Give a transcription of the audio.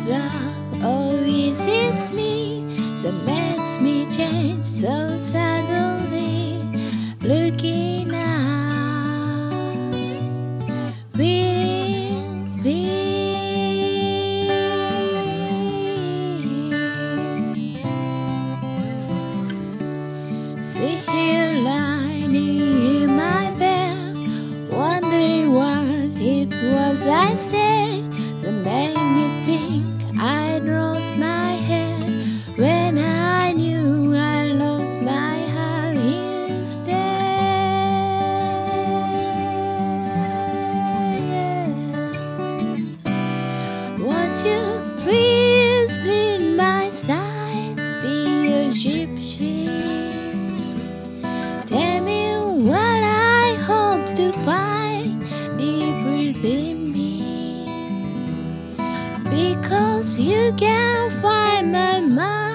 this love? Oh, is it me that makes me change so suddenly? Looking up within me. Sit here lying in my bed, wondering what it was I said that made me think I'd lost my head, when I knew I lost my heart instead. Won't you please read my signs, be a gypsy? Tell me what I hope to find deep within me, because you can't find my mind.